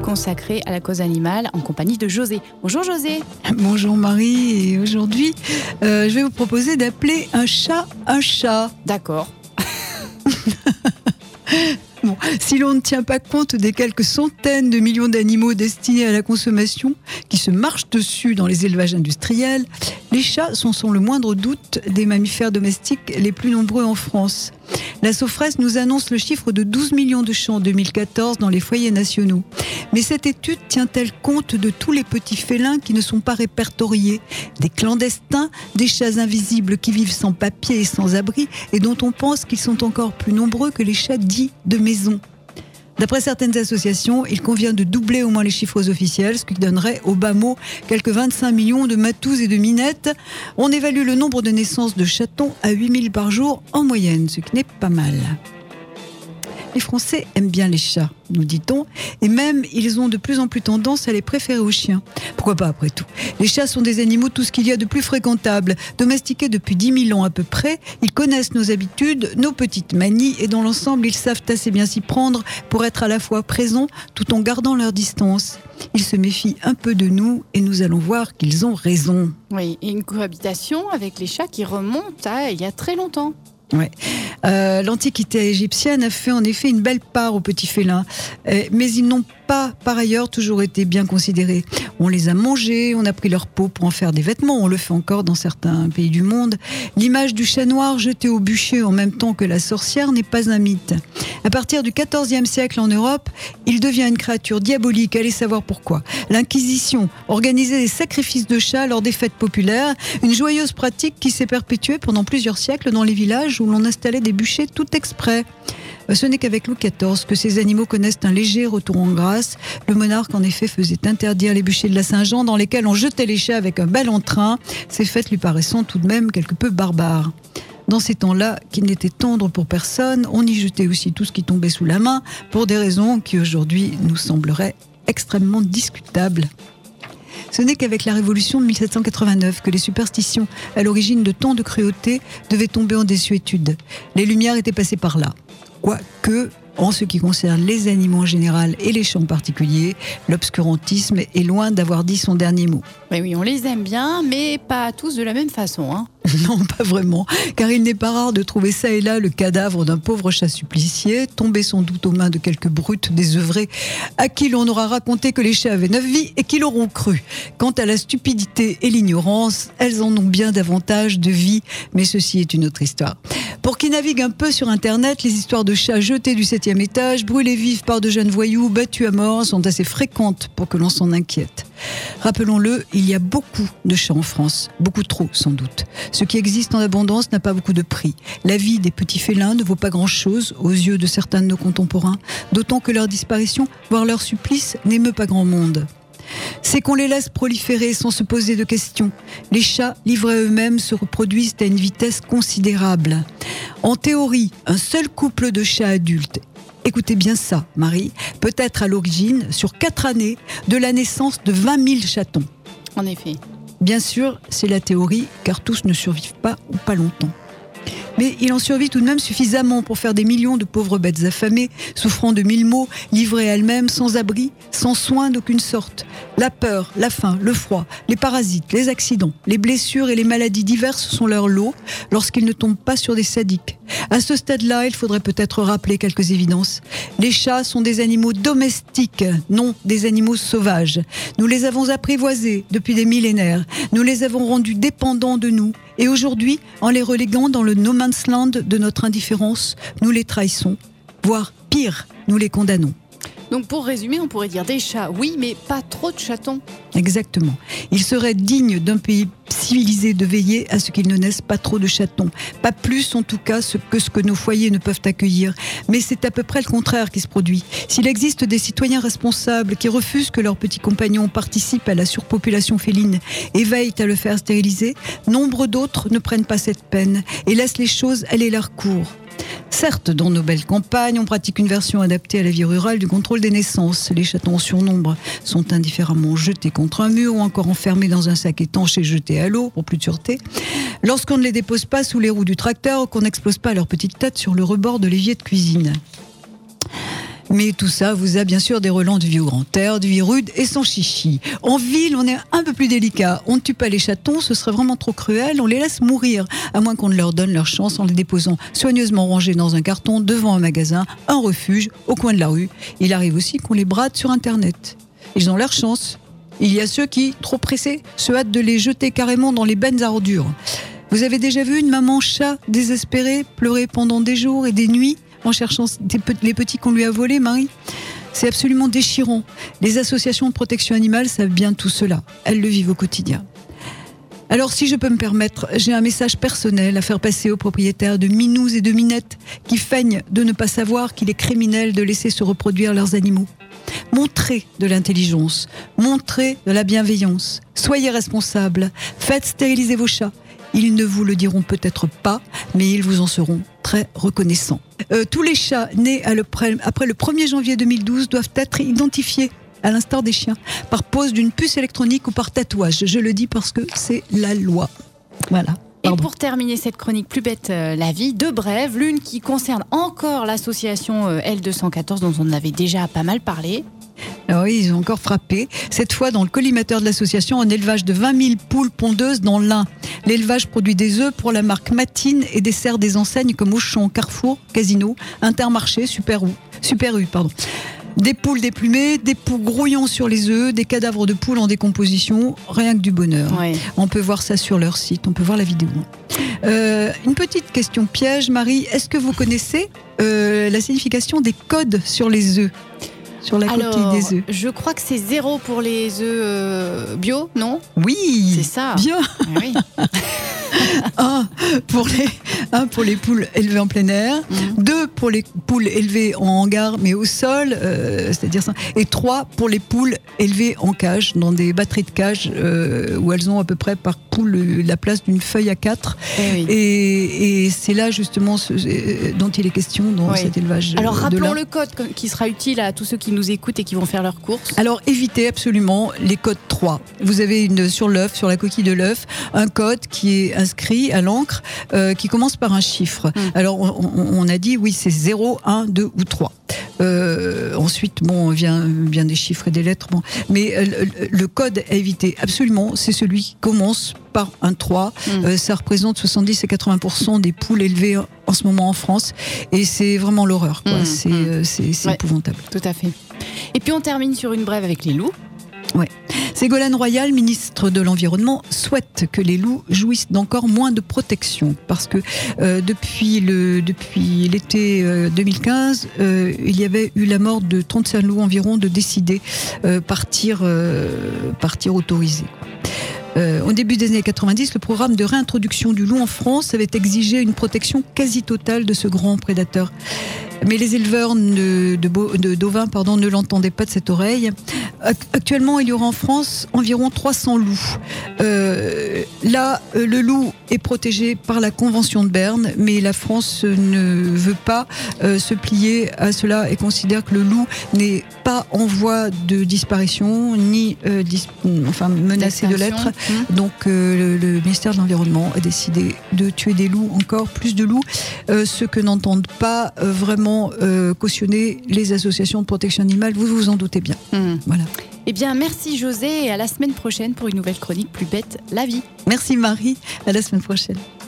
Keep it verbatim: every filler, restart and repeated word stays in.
consacré à la cause animale en compagnie de José. Bonjour José. Bonjour Marie, et aujourd'hui euh, je vais vous proposer d'appeler un chat un chat. D'accord. Bon, si l'on ne tient pas compte des quelques centaines de millions d'animaux destinés à la consommation qui se marchent dessus dans les élevages industriels, les chats sont sans le moindre doute des mammifères domestiques les plus nombreux en France. La Sofres nous annonce le chiffre de douze millions de chats en deux mille quatorze dans les foyers nationaux. Mais cette étude tient-elle compte de tous les petits félins qui ne sont pas répertoriés, des clandestins, des chats invisibles qui vivent sans papier et sans abri et dont on pense qu'ils sont encore plus nombreux que les chats dits de maison? D'après certaines associations, il convient de doubler au moins les chiffres officiels, ce qui donnerait au bas mot quelques vingt-cinq millions de matous et de minettes. On évalue le nombre de naissances de chatons à huit mille par jour en moyenne, ce qui n'est pas mal. Les Français aiment bien les chats, nous dit-on, et même ils ont de plus en plus tendance à les préférer aux chiens. Pourquoi pas après tout? Les chats sont des animaux tout ce qu'il y a de plus fréquentable. Domestiqués depuis dix mille ans à peu près, ils connaissent nos habitudes, nos petites manies, et dans l'ensemble, ils savent assez bien s'y prendre pour être à la fois présents tout en gardant leur distance. Ils se méfient un peu de nous et nous allons voir qu'ils ont raison. Oui, et une cohabitation avec les chats qui remonte à il y a très longtemps. Ouais. Euh, L'Antiquité égyptienne a fait en effet une belle part aux petits félins, euh, mais ils n'ont pas, par ailleurs, toujours été bien considérés. On les a mangés, on a pris leur peau pour en faire des vêtements, on le fait encore dans certains pays du monde. L'image du chat noir jeté au bûcher en même temps que la sorcière n'est pas un mythe. À partir du quatorzième siècle en Europe, il devient une créature diabolique, allez savoir pourquoi. L'Inquisition organisait des sacrifices de chats lors des fêtes populaires, une joyeuse pratique qui s'est perpétuée pendant plusieurs siècles dans les villages où l'on installait des bûchers tout exprès. Ce n'est qu'avec Louis quatorze que ces animaux connaissent un léger retour en grâce. Le monarque, en effet, faisait interdire les bûchers de la Saint-Jean dans lesquels on jetait les chats avec un bel entrain, ces fêtes lui paraissant tout de même quelque peu barbares. Dans ces temps-là, qui n'étaient tendres pour personne, on y jetait aussi tout ce qui tombait sous la main, pour des raisons qui aujourd'hui nous sembleraient extrêmement discutables. Ce n'est qu'avec la Révolution de mille sept cent quatre-vingt-neuf que les superstitions à l'origine de tant de cruauté devaient tomber en désuétude. Les Lumières étaient passées par là. Quoique, en ce qui concerne les animaux en général et les chats en particulier, l'obscurantisme est loin d'avoir dit son dernier mot. Mais oui, on les aime bien, mais pas tous de la même façon, hein. Non, pas vraiment, car il n'est pas rare de trouver ça et là le cadavre d'un pauvre chat supplicié, tombé sans doute aux mains de quelques brutes désœuvrés, à qui l'on aura raconté que les chats avaient neuf vies et qui l'auront cru. Quant à la stupidité et l'ignorance, elles en ont bien davantage de vie, mais ceci est une autre histoire. Pour qui navigue un peu sur Internet, les histoires de chats jetés du septième étage, brûlés vifs par de jeunes voyous, battus à mort, sont assez fréquentes pour que l'on s'en inquiète. Rappelons-le, il y a beaucoup de chats en France, beaucoup trop sans doute. Ce qui existe en abondance n'a pas beaucoup de prix. La vie des petits félins ne vaut pas grand-chose aux yeux de certains de nos contemporains, d'autant que leur disparition, voire leur supplice, n'émeut pas grand monde. C'est qu'on les laisse proliférer sans se poser de questions. Les chats, livrés à eux-mêmes, se reproduisent à une vitesse considérable. En théorie, un seul couple de chats adultes, écoutez bien ça, Marie, peut être à l'origine, sur quatre années, de la naissance de vingt mille chatons. En effet. Bien sûr, c'est la théorie, car tous ne survivent pas ou pas longtemps. Mais il en survit tout de même suffisamment pour faire des millions de pauvres bêtes affamées, souffrant de mille maux, livrées à elles-mêmes, sans abri, sans soin d'aucune sorte. La peur, la faim, le froid, les parasites, les accidents, les blessures et les maladies diverses sont leur lot lorsqu'ils ne tombent pas sur des sadiques. À ce stade-là, il faudrait peut-être rappeler quelques évidences. Les chats sont des animaux domestiques, non des animaux sauvages. Nous les avons apprivoisés depuis des millénaires. Nous les avons rendus dépendants de nous. Et aujourd'hui, en les reléguant dans le no man's land de notre indifférence, nous les trahissons, voire pire, nous les condamnons. Donc pour résumer, on pourrait dire des chats, oui, mais pas trop de chatons. Exactement. Il serait digne d'un pays civilisé de veiller à ce qu'il ne naisse pas trop de chatons. Pas plus, en tout cas, que ce que nos foyers ne peuvent accueillir. Mais c'est à peu près le contraire qui se produit. S'il existe des citoyens responsables qui refusent que leurs petits compagnons participent à la surpopulation féline et veillent à le faire stériliser, nombre d'autres ne prennent pas cette peine et laissent les choses aller leur cours. Certes, dans nos belles campagnes, on pratique une version adaptée à la vie rurale du contrôle des naissances. Les chatons en surnombre sont indifféremment jetés contre un mur ou encore enfermés dans un sac étanche et jetés à l'eau pour plus de sûreté. Lorsqu'on ne les dépose pas sous les roues du tracteur ou qu'on n'explose pas leur petite tête sur le rebord de l'évier de cuisine. Mais tout ça vous a bien sûr des relents de vie au grand air, de vie rude et sans chichi. En ville, on est un peu plus délicat. On ne tue pas les chatons, ce serait vraiment trop cruel. On les laisse mourir, à moins qu'on ne leur donne leur chance en les déposant soigneusement rangés dans un carton devant un magasin, un refuge, au coin de la rue. Il arrive aussi qu'on les brade sur Internet. Ils ont leur chance. Il y a ceux qui, trop pressés, se hâtent de les jeter carrément dans les bennes à ordures. Vous avez déjà vu une maman chat désespérée pleurer pendant des jours et des nuits en cherchant les petits qu'on lui a volés, Marie? C'est absolument déchirant. Les associations de protection animale savent bien tout cela. Elles le vivent au quotidien. Alors, si je peux me permettre, j'ai un message personnel à faire passer aux propriétaires de minous et de minettes qui feignent de ne pas savoir qu'il est criminel de laisser se reproduire leurs animaux. Montrez de l'intelligence, montrez de la bienveillance. Soyez responsables, faites stériliser vos chats. Ils ne vous le diront peut-être pas, mais ils vous en seront très reconnaissants. Euh, tous les chats nés à le pre- après le premier janvier deux mille douze doivent être identifiés, à l'instar des chiens, par pose d'une puce électronique ou par tatouage. Je le dis parce que c'est la loi. Voilà. Et pour terminer cette chronique Plus bête euh, la vie, deux brèves, l'une qui concerne encore l'association euh, L deux cent quatorze dont on avait déjà pas mal parlé. Alors oui, ils ont encore frappé, cette fois dans le collimateur de l'association, un élevage de vingt mille poules pondeuses dans l'Ain. L'élevage produit des œufs pour la marque Matine et dessert des enseignes comme Auchan, Carrefour, Casino, Intermarché, Super U. Super U pardon. Des poules déplumées, des poules grouillant sur les œufs, des cadavres de poules en décomposition, rien que du bonheur. Ouais. On peut voir ça sur leur site, on peut voir la vidéo. Euh, une petite question piège, Marie, est-ce que vous connaissez euh, la signification des codes sur les œufs ? Sur la Alors, coquille des œufs. Je crois que c'est zéro pour les œufs euh, bio, non? Oui, c'est ça. Bien. Ah oui. un, pour les, un pour les poules élevées en plein air, Mmh. deux pour les poules élevées en hangar mais au sol, euh, c'est-à-dire ça, et trois pour les poules élevées en cage, dans des batteries de cage euh, où elles ont à peu près par poule la place d'une feuille à quatre. Eh oui. Et, et c'est là justement ce, dont il est question dans Oui. cet élevage. Alors de rappelons là. le code qui sera utile à tous ceux qui nous écoutent et qui vont faire leurs courses. Alors évitez absolument les codes trois. Vous avez une, sur l'œuf, sur la coquille de l'œuf, un code qui est inscrit à l'encre euh, qui commence par un chiffre. Mm. Alors on, on, on a dit oui, c'est zéro, un, deux ou trois. Euh, ensuite, bon, vient, vient des chiffres et des lettres. Bon. Mais euh, le, le code à éviter absolument, c'est celui qui commence par un trois. Mm. Euh, ça représente soixante-dix à quatre-vingts pour cent des poules élevées en, en ce moment en France. Et c'est vraiment l'horreur. Quoi. Mm. C'est, Mm. euh, c'est, c'est Ouais. épouvantable. Tout à fait. Et puis on termine sur une brève avec les loups. Ségolène Royal, ministre de l'Environnement, souhaite que les loups jouissent d'encore moins de protection parce que euh, depuis, le, depuis l'été euh, deux mille quinze, euh, il y avait eu la mort de trente-cinq loups environ de décider euh, partir, euh, partir autorisé. Euh, au début des années quatre-vingt-dix, le programme de réintroduction du loup en France avait exigé une protection quasi totale de ce grand prédateur. Mais les éleveurs de, de, de, d'ovins pardon, ne l'entendaient pas de cette oreille. Actuellement, il y aura en France environ trois cents loups. Euh, là, le loup est protégé par la Convention de Berne, mais la France ne veut pas euh, se plier à cela et considère que le loup n'est pas en voie de disparition, ni euh, dis, enfin, menacé de l'être. Mmh. Donc, euh, le, le ministère de l'Environnement a décidé de tuer des loups, encore plus de loups, euh, ce que n'entendent pas euh, vraiment euh, cautionner les associations de protection animale, vous vous en doutez bien. Mmh. Voilà. Eh bien, merci José et à la semaine prochaine pour une nouvelle chronique Plus bête la vie. Merci Marie, à la semaine prochaine.